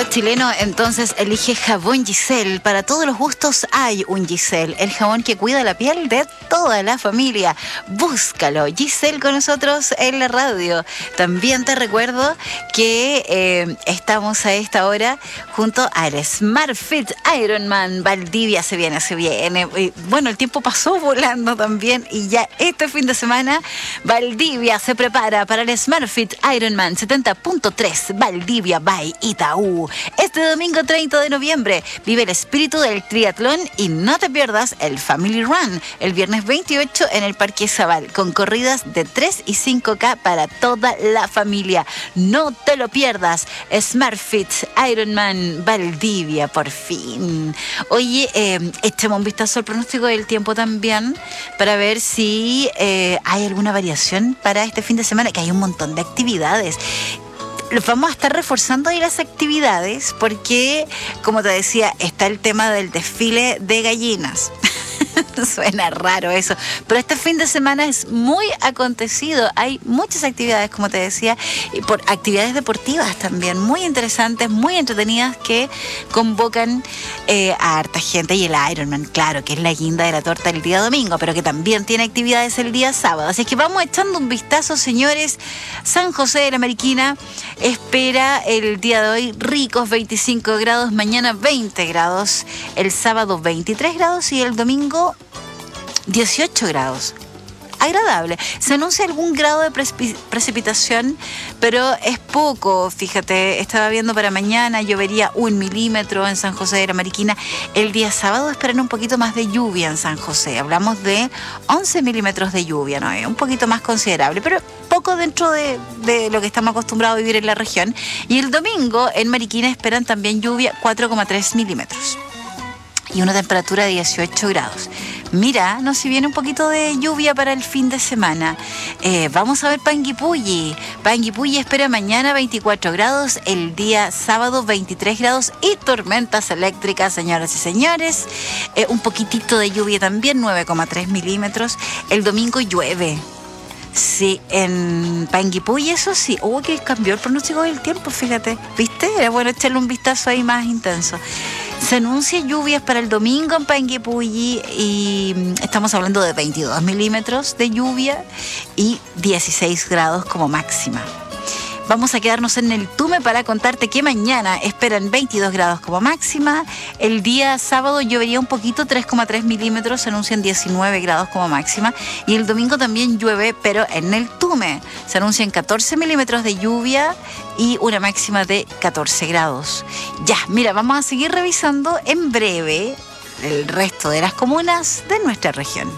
los chilenos, entonces elige jabón Giselle. Para todos los gustos hay un Giselle, el jabón que cuida la piel de toda la familia. Búscalo, Giselle con nosotros en la radio. También te recuerdo que eh, estamos a esta hora junto al Smart Fit Ironman. Valdivia se viene, se viene. Y bueno, el tiempo pasó volando también y ya este fin de semana Valdivia se prepara para el Smart Fit Ironman setenta punto tres Valdivia by Itaú. Este domingo treinta de noviembre vive el espíritu del triatlón y no te pierdas el Family Run el viernes veintiocho en el Parque Zabal con corridas de tres y cinco K para toda la familia. No te lo pierdas. Smart Fit Ironman Valdivia, por fin. Oye, eh, echemos un vistazo al pronóstico del tiempo también para ver si eh, hay alguna variación para este fin de semana, que hay un montón de actividades. Vamos a estar reforzando ahí las actividades porque, como te decía, está el tema del desfile de gallinas. Suena raro eso, pero este fin de semana es muy acontecido. Hay muchas actividades, como te decía, y por actividades deportivas también, muy interesantes, muy entretenidas, que convocan eh, a harta gente. Y el Ironman, claro, que es la guinda de la torta el día domingo, pero que también tiene actividades el día sábado. Así que vamos echando un vistazo, señores. San José de la Mariquina espera el día de hoy ricos veinticinco grados, mañana veinte grados, el sábado veintitrés grados y el domingo dieciocho grados. Agradable. Se anuncia algún grado de precipi- precipitación, pero es poco. Fíjate, estaba viendo para mañana, llovería un milímetro en San José de la Mariquina. El día sábado esperan un poquito más de lluvia en San José. Hablamos de once milímetros de lluvia, ¿no? Un poquito más considerable, pero poco dentro de, de lo que estamos acostumbrados a vivir en la región. Y el domingo en Mariquina esperan también lluvia, cuatro coma tres milímetros. Y una temperatura de dieciocho grados. Mira, no si viene un poquito de lluvia para el fin de semana. Eh, vamos a ver Panguipulli. Panguipulli espera mañana veinticuatro grados, el día sábado veintitrés grados y tormentas eléctricas, señoras y señores. Eh, un poquitito de lluvia también, nueve coma tres milímetros. El domingo llueve. Sí, en Panguipulli, eso sí. Oh, que cambió el pronóstico del tiempo, fíjate. ¿Viste? Era bueno echarle un vistazo ahí más intenso. Se anuncian lluvias para el domingo en Panguipulli y estamos hablando de veintidós milímetros de lluvia y dieciséis grados como máxima. Vamos a quedarnos en el Tume para contarte que mañana esperan veintidós grados como máxima. El día sábado llovería un poquito, tres coma tres milímetros, se anuncian diecinueve grados como máxima. Y el domingo también llueve, pero en el Tume se anuncian catorce milímetros de lluvia y una máxima de catorce grados. Ya, mira, vamos a seguir revisando en breve el resto de las comunas de nuestra región.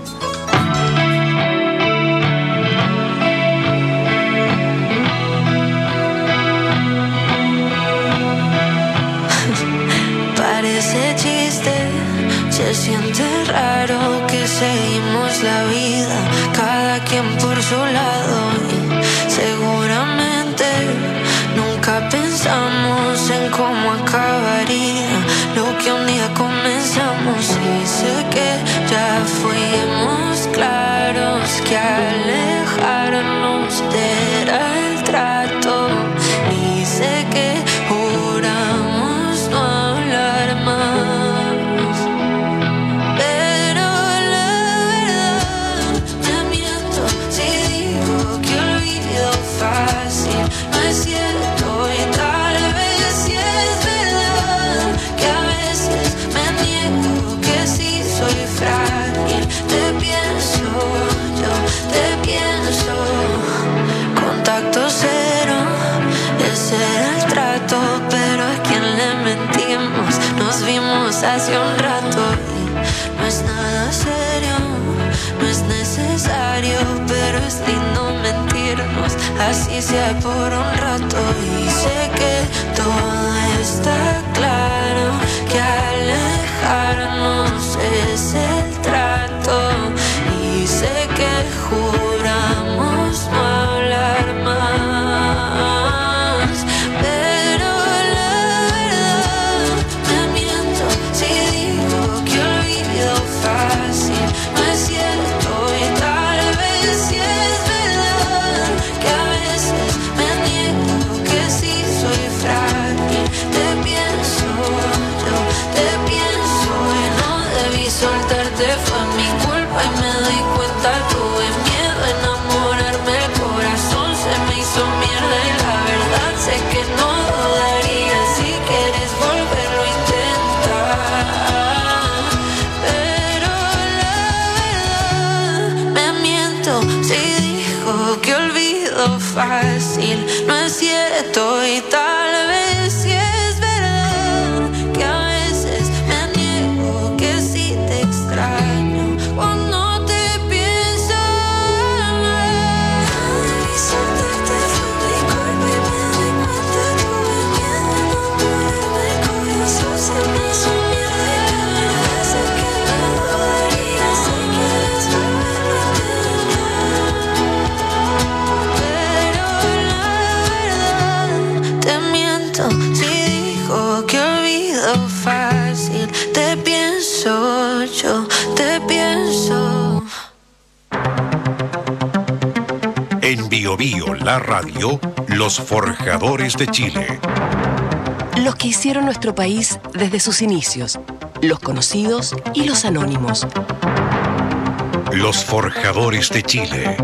Parece chiste, se siente raro que seguimos la vida, cada quien por su lado. Y seguramente nunca pensamos en cómo acabaría lo que un día comenzamos. Y sé que ya fuimos claros que alejarnos era el trato. Y sé que juramos no hablar más, pero la verdad me miento si digo que olvido fácil. No es cierto y tal vez sí es verdad que a veces me niego, que sí soy frágil. Te pienso, yo te pienso. Contacto cero, ese era el trato, pero a quien le mentimos. Nos vimos hace un rato y no es nada serio, no es necesario, pero es lindo mentirnos, así sea por un rato. Y sé que todo está claro, que alejarnos es el trato. Y sé que juramos no hablar más, pero la verdad me miento si digo que olvido fácil. No es cierto y tal vez sí es verdad que a veces me niego, que sí soy frágil. Te soltarte fue mi culpa y me di cuenta. Tuve miedo a enamorarme, el corazón se me hizo mierda y la verdad sé que no dudaría. Si quieres volverlo a intentar, pero la verdad me miento si dijo que olvido fácil. No es cierto y tal vez si es verdad que a veces me niego, que si te extraño cuando te pienso amar. Y soltarte fue mi culpa y me di cuenta. Tuve miedo a enamorarme, el corazón se me hizo mierda y la verdad sé que no dudaría. Si quieres volverlo a intentar, te miento si digo que olvido fácil. Te pienso, yo te pienso. En Bio Bio, la radio, los forjadores de Chile. Los que hicieron nuestro país desde sus inicios, los conocidos y los anónimos. Los forjadores de Chile.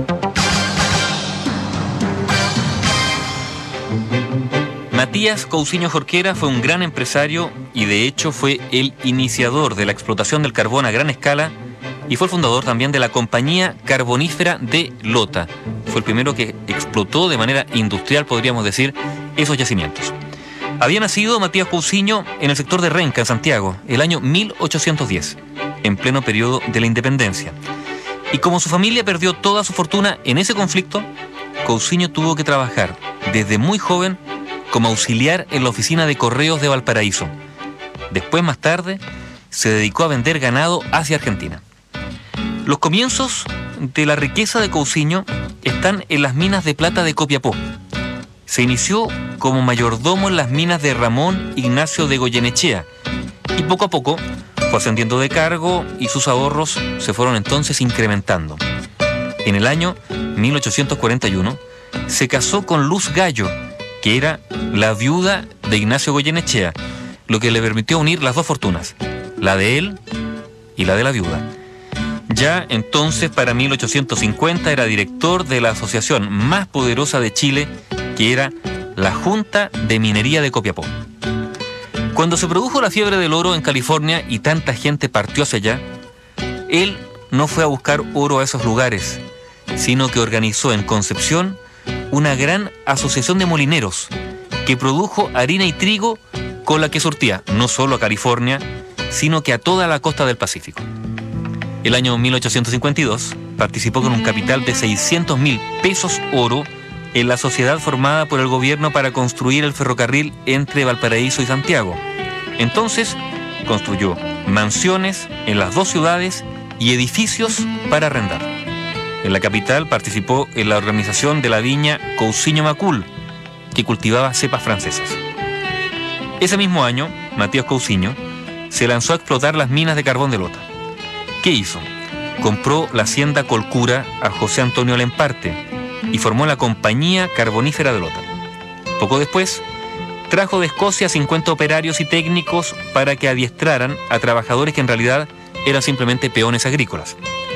Matías Cousiño Jorquera fue un gran empresario y de hecho fue el iniciador de la explotación del carbón a gran escala y fue el fundador también de la compañía carbonífera de Lota. Fue el primero que explotó de manera industrial, podríamos decir, esos yacimientos. Había nacido Matías Cousiño en el sector de Renca, en Santiago, el año mil ochocientos diez, en pleno periodo de la independencia. Y como su familia perdió toda su fortuna en ese conflicto, Cousiño tuvo que trabajar desde muy joven como auxiliar en la oficina de correos de Valparaíso. Después, más tarde, se dedicó a vender ganado hacia Argentina. Los comienzos de la riqueza de Cousiño están en las minas de plata de Copiapó. Se inició como mayordomo en las minas de Ramón Ignacio de Goyenechea y poco a poco fue ascendiendo de cargo y sus ahorros se fueron entonces incrementando. En el año mil ochocientos cuarenta y uno se casó con Luz Gallo, que era la viuda de Ignacio Goyenechea, lo que le permitió unir las dos fortunas, la de él y la de la viuda. Ya entonces, para mil ochocientos cincuenta, era director de la asociación más poderosa de Chile, que era la Junta de Minería de Copiapó. Cuando se produjo la fiebre del oro en California y tanta gente partió hacia allá, él no fue a buscar oro a esos lugares, sino que organizó en Concepción una gran asociación de molineros que produjo harina y trigo con la que surtía no solo a California, sino que a toda la costa del Pacífico. El año mil ochocientos cincuenta y dos participó con un capital de seiscientos mil pesos oro en la sociedad formada por el gobierno para construir el ferrocarril entre Valparaíso y Santiago. Entonces construyó mansiones en las dos ciudades y edificios para arrendar. En la capital participó en la organización de la viña Cousiño Macul, que cultivaba cepas francesas. Ese mismo año, Matías Cousiño se lanzó a explotar las minas de carbón de Lota. ¿Qué hizo? Compró la hacienda Colcura a José Antonio Lemparte y formó la Compañía Carbonífera de Lota. Poco después, trajo de Escocia cincuenta operarios y técnicos para que adiestraran a trabajadores que en realidad eran simplemente peones agrícolas.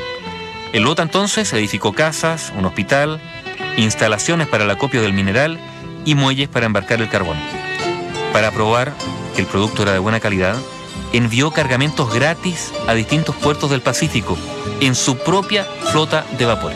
En Lota entonces edificó casas, un hospital, instalaciones para el acopio del mineral y muelles para embarcar el carbón. Para probar que el producto era de buena calidad, envió cargamentos gratis a distintos puertos del Pacífico en su propia flota de vapores.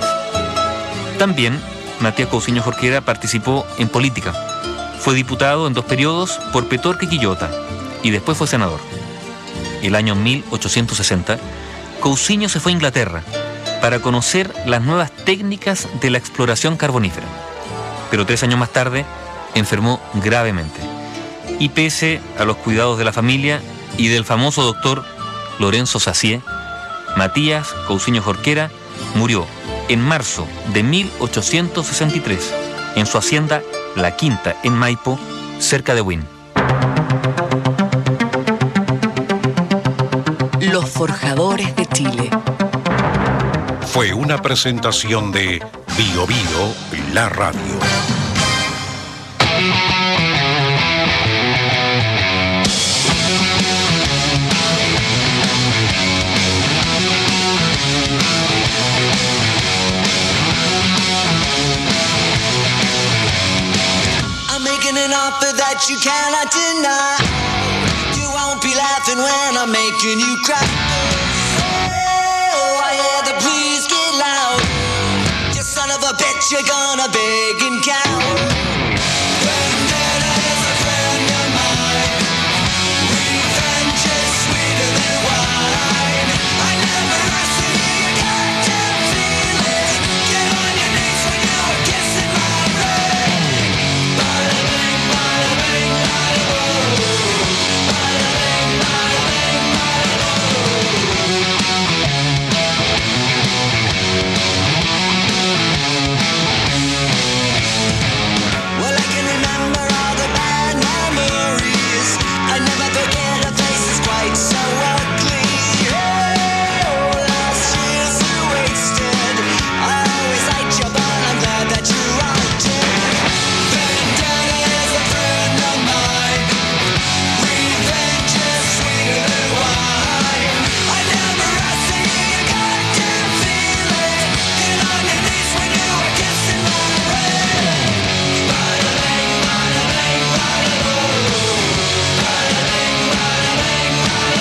También Matías Cousiño Jorquera participó en política. Fue diputado en dos periodos por Petorca y Quillota y después fue senador. El año mil ochocientos sesenta, Cousiño se fue a Inglaterra para conocer las nuevas técnicas de la exploración carbonífera. Pero tres años más tarde enfermó gravemente. Y pese a los cuidados de la familia y del famoso doctor Lorenzo Sacié, Matías Cousiño Jorquera murió en marzo de mil ochocientos sesenta y tres en su hacienda La Quinta en Maipo, cerca de Buin. Los forjadores de Chile. Fue una presentación de Bio Bio, la radio. that you cannot deny. You won't be laughing when I'm making you cry. Oh, I hear the please get loud. You son of a bitch, you're gonna beg and cow. Vendetta is a friend of mine. Revenge is sweeter than wine. I never asked you, you got to feel it. Get on your knees when you were kissing my ring. Bada bing, bada bing, bada boom. Bada bing, bada bing, bada boom. Well, I can remember all the bad memories. I never forget a face that's quite so ugly. Oh, last year's are wasted. I always liked you, but I'm glad that you're all dead. Vendetta is a friend of mine. Revenge is sweeter than wine. I never asked you, you got to feel it. Get on your knees when you were kissing my ring. Bada bing, bada bing, bada boom. Bada bing, bada bing, bada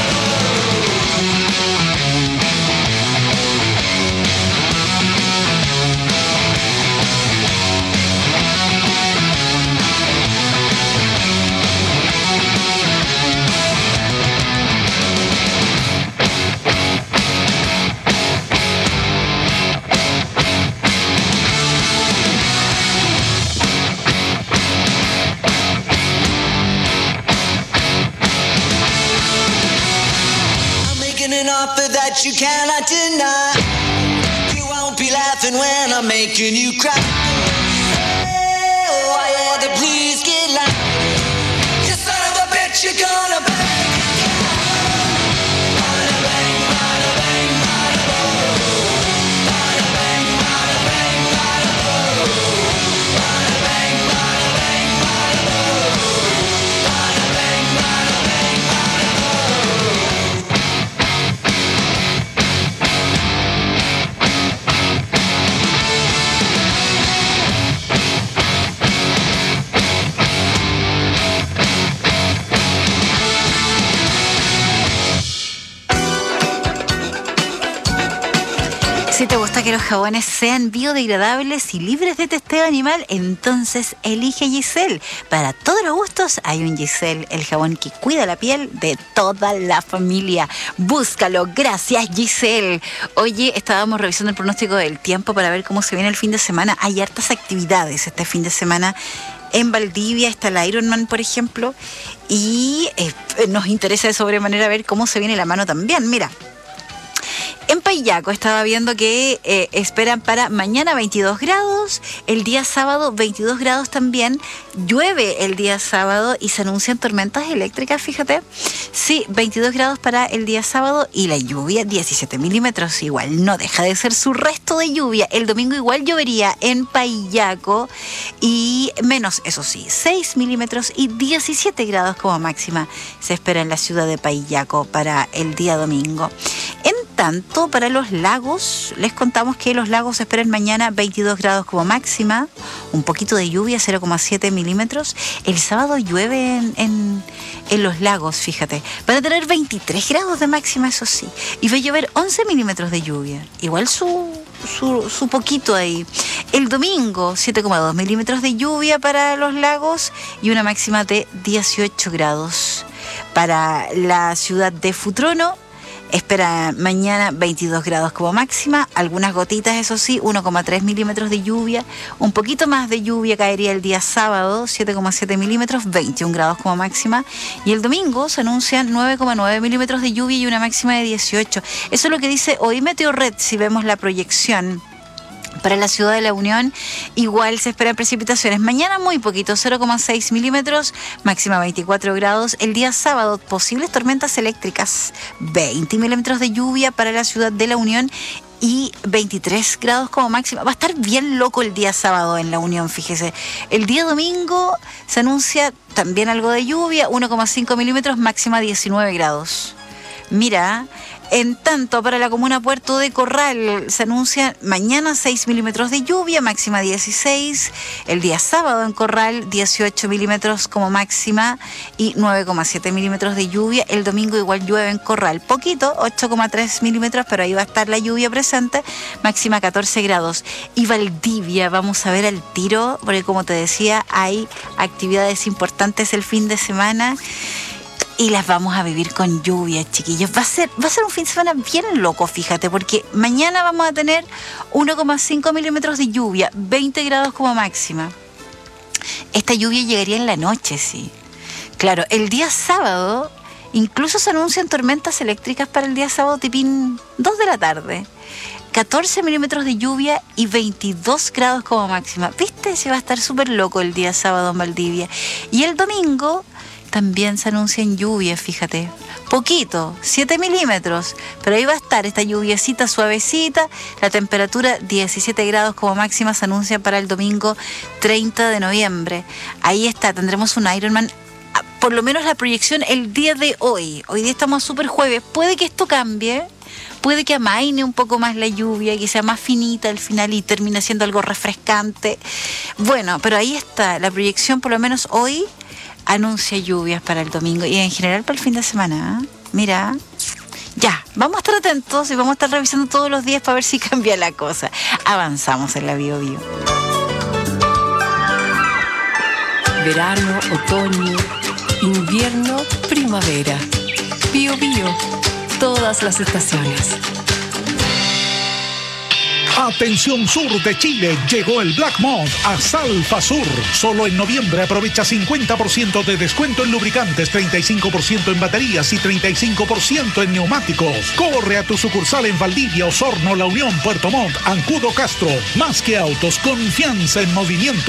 I'm making an offer that you cannot deny. You won't be laughing when I'm making you cry. Oh, I had to please get loud. You son of a bitch, you're gonna beg. Bada bang, bada bang, bada boom. Bada bang, bada bang, bada boom. Bada bang, bada bang, bada boom. Bada bang, bada bang, bada boom. Si te gusta que los jabones sean biodegradables y libres de testeo animal, entonces elige Giselle. Para todos los gustos hay un Giselle, el jabón que cuida la piel de toda la familia. Búscalo, gracias Giselle. Oye, estábamos revisando el pronóstico del tiempo para ver cómo se viene el fin de semana. Hay hartas actividades este fin de semana. En Valdivia está el Ironman, por ejemplo, y eh, nos interesa de sobremanera ver cómo se viene la mano también. Mira, en Payaco estaba viendo que eh, esperan para mañana veintidós grados, el día sábado veintidós grados también, llueve el día sábado y se anuncian tormentas eléctricas, fíjate. Sí, veintidós grados para el día sábado y la lluvia diecisiete milímetros, igual no deja de ser su resto de lluvia. El domingo igual llovería en Payaco y menos, eso sí, seis milímetros y diecisiete grados como máxima se espera en la ciudad de Payaco para el día domingo. En tanto, para los lagos, les contamos que los lagos esperan mañana veintidós grados como máxima, un poquito de lluvia, cero coma siete milímetros. El sábado llueve en, en, en los lagos, fíjate. Van a tener veintitrés grados de máxima, eso sí. Y va a llover once milímetros de lluvia. Igual su, su, su poquito ahí. El domingo, siete coma dos milímetros de lluvia para los lagos y una máxima de dieciocho grados. Para la ciudad de Futrono, espera mañana veintidós grados como máxima, algunas gotitas, eso sí, uno coma tres milímetros de lluvia, un poquito más de lluvia caería el día sábado, siete coma siete milímetros, veintiún grados como máxima, y el domingo se anuncian nueve coma nueve milímetros de lluvia y una máxima de dieciocho. Eso es lo que dice hoy Meteorred, si vemos la proyección. Para la ciudad de La Unión igual se esperan precipitaciones. Mañana muy poquito, cero coma seis milímetros, máxima veinticuatro grados. El día sábado, posibles tormentas eléctricas, veinte milímetros de lluvia para la ciudad de La Unión y veintitrés grados como máxima. Va a estar bien loco el día sábado en La Unión, fíjese. El día domingo se anuncia también algo de lluvia, uno coma cinco milímetros, máxima diecinueve grados. Mira, En tanto, para la comuna Puerto de Corral se anuncia mañana seis milímetros de lluvia, máxima dieciséis. El día sábado en Corral dieciocho milímetros como máxima y nueve coma siete milímetros de lluvia. El domingo igual llueve en Corral, poquito, ocho coma tres milímetros, pero ahí va a estar la lluvia presente, máxima catorce grados. Y Valdivia, vamos a ver al tiro, porque como te decía, hay actividades importantes el fin de semana. Y las vamos a vivir con lluvia, chiquillos. Va a ser, va a ser un fin de semana bien loco, fíjate, porque mañana vamos a tener uno coma cinco milímetros de lluvia, veinte grados como máxima. Esta lluvia llegaría en la noche, sí. Claro, el día sábado, incluso se anuncian tormentas eléctricas para el día sábado, tipín dos de la tarde. catorce milímetros de lluvia y veintidós grados como máxima. ¿Viste? Se va a estar súper loco el día sábado en Valdivia. Y el domingo también se anuncian lluvias, fíjate. Poquito, siete milímetros, pero ahí va a estar esta lluviecita suavecita. La temperatura diecisiete grados como máxima se anuncia para el domingo treinta de noviembre. Ahí está, tendremos un Ironman, por lo menos la proyección el día de hoy. Hoy día estamos súper jueves, puede que esto cambie. Puede que amaine un poco más la lluvia, que sea más finita al final y termine siendo algo refrescante. Bueno, pero ahí está, la proyección por lo menos hoy anuncia lluvias para el domingo y en general para el fin de semana. ¿eh? Mira, ya, vamos a estar atentos y vamos a estar revisando todos los días para ver si cambia la cosa. Avanzamos en la Bio Bio. Verano, otoño, invierno, primavera. Bio Bio, todas las estaciones. Atención sur de Chile, llegó el Black Month a Salfa Sur. Solo en noviembre aprovecha cincuenta por ciento de descuento en lubricantes, treinta y cinco por ciento en baterías y treinta y cinco por ciento en neumáticos. Corre a tu sucursal en Valdivia, Osorno, La Unión, Puerto Montt, Ancudo, Castro. Más que autos, confianza en movimiento.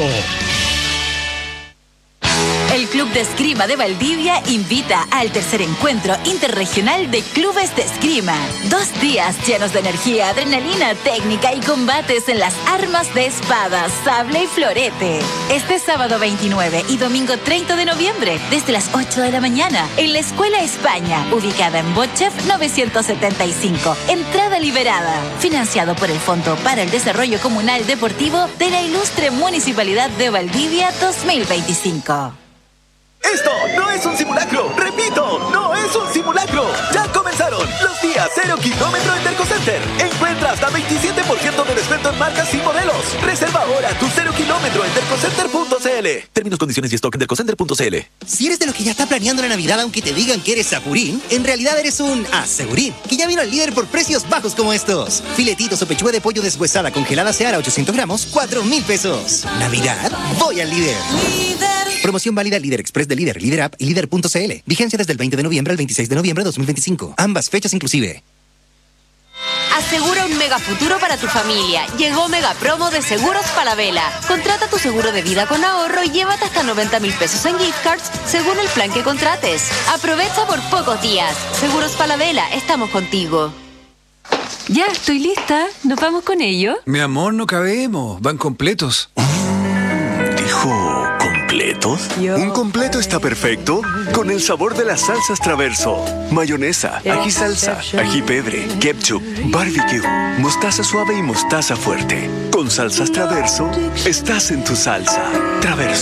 El Club de Esgrima de Valdivia invita al tercer encuentro interregional de clubes de esgrima. Dos días llenos de energía, adrenalina, técnica y combates en las armas de espada, sable y florete. Este sábado veintinueve y domingo treinta de noviembre, desde las ocho de la mañana, en la Escuela España, ubicada en Botchef novecientos setenta y cinco. Entrada liberada. Financiado por el Fondo para el Desarrollo Comunal Deportivo de la Ilustre Municipalidad de Valdivia dos mil veinticinco. Esto no es un simulacro, repito, no es un simulacro. Ya comenzaron los días cero kilómetro en Dercocenter. Encuentra hasta veintisiete por ciento de descuento en marcas y modelos. Reserva ahora tu cero kilómetro en dercocenter punto c l. Términos, condiciones y stock en dercocenter punto c l. Si eres de los que ya está planeando la Navidad aunque te digan que eres Sapurín, en realidad eres un Asegurín, que ya vino al líder por precios bajos como estos. Filetitos o pechuga de pollo deshuesada congelada Seara ochocientos gramos, cuatro mil pesos. Navidad, voy al líder. Promoción válida Líder Express de Líder, Líder App y Líder punto c l. Vigencia desde el veinte de noviembre al veintiséis de noviembre de dos mil veinticinco. Ambas fechas inclusive. Asegura un mega futuro para tu familia. Llegó Mega Promo de Seguros Falabella. Contrata tu seguro de vida con ahorro y llévate hasta noventa mil pesos en gift cards según el plan que contrates. Aprovecha por pocos días. Seguros Falabella, estamos contigo. Ya, estoy lista. ¿Nos vamos con ello? Mi amor, no cabemos. Van completos. ¿Dijo completos? Un completo está perfecto con el sabor de las salsas Traverso. Mayonesa, ají salsa, ají pebre, ketchup, barbecue, mostaza suave y mostaza fuerte. Con salsas Traverso, estás en tu salsa. Traverso.